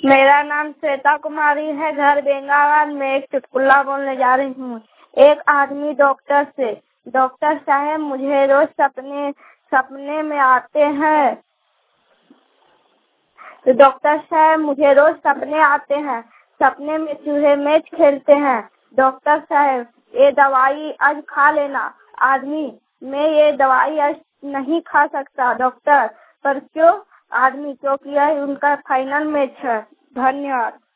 मेरा नाम श्वेता कुमारी है। घर बेंगाबाद में। एक चुटकुला बोलने जा रही हूँ। एक आदमी डॉक्टर से, डॉक्टर साहब मुझे रोज सपने में आते हैं। तो डॉक्टर साहब मुझे रोज सपने आते हैं। सपने में चूहे मैच खेलते हैं। डॉक्टर साहब ये दवाई आज खा लेना। आदमी मैं ये दवाई आज नहीं खा सकता डॉक्टर। पर क्यों? आदमी क्योंकि यह उनका फाइनल मैच है। धन्यवाद।